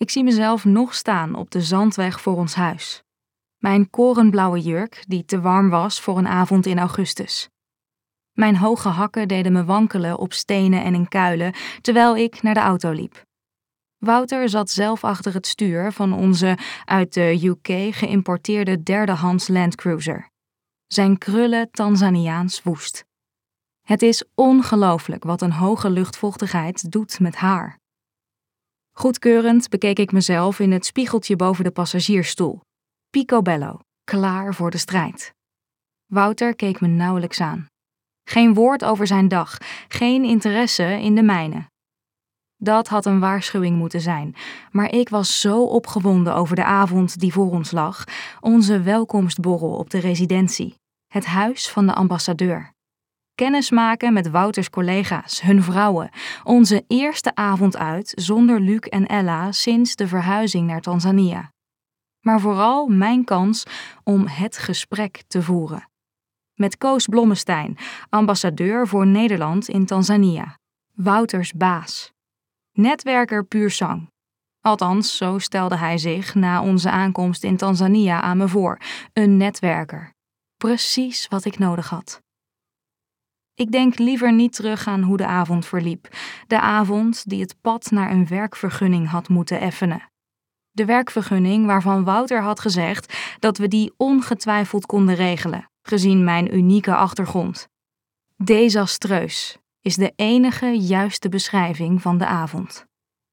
Ik zie mezelf nog staan op de zandweg voor ons huis. Mijn korenblauwe jurk, die te warm was voor een avond in augustus. Mijn hoge hakken deden me wankelen op stenen en in kuilen, terwijl ik naar de auto liep. Wouter zat zelf achter het stuur van onze uit de UK geïmporteerde derdehands Landcruiser. Zijn krullen Tanzaniaans woest. Het is ongelooflijk wat een hoge luchtvochtigheid doet met haar. Goedkeurend bekeek ik mezelf in het spiegeltje boven de passagiersstoel. Picobello, klaar voor de strijd. Wouter keek me nauwelijks aan. Geen woord over zijn dag, geen interesse in de mijne. Dat had een waarschuwing moeten zijn, maar ik was zo opgewonden over de avond die voor ons lag, onze welkomstborrel op de residentie, het huis van de ambassadeur. Kennismaken met Wouters collega's, hun vrouwen, onze eerste avond uit zonder Luc en Ella sinds de verhuizing naar Tanzania. Maar vooral mijn kans om het gesprek te voeren. Met Koos Blommestein, ambassadeur voor Nederland in Tanzania. Wouters baas. Netwerker puur sang. Althans, zo stelde hij zich na onze aankomst in Tanzania aan me voor. Een netwerker. Precies wat ik nodig had. Ik denk liever niet terug aan hoe de avond verliep. De avond die het pad naar een werkvergunning had moeten effenen. De werkvergunning waarvan Wouter had gezegd dat we die ongetwijfeld konden regelen, gezien mijn unieke achtergrond. Desastreus is de enige juiste beschrijving van de avond.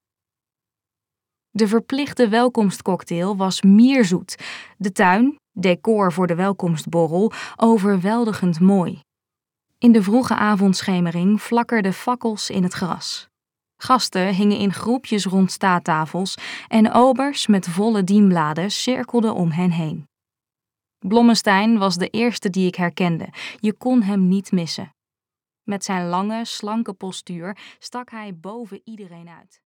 De verplichte welkomstcocktail was mierzoet. De tuin, decor voor de welkomstborrel, overweldigend mooi. In de vroege avondschemering flakkerden fakkels in het gras. Gasten hingen in groepjes rond staattafels en obers met volle dienbladen cirkelden om hen heen. Blommestein was de eerste die ik herkende. Je kon hem niet missen. Met zijn lange, slanke postuur stak hij boven iedereen uit.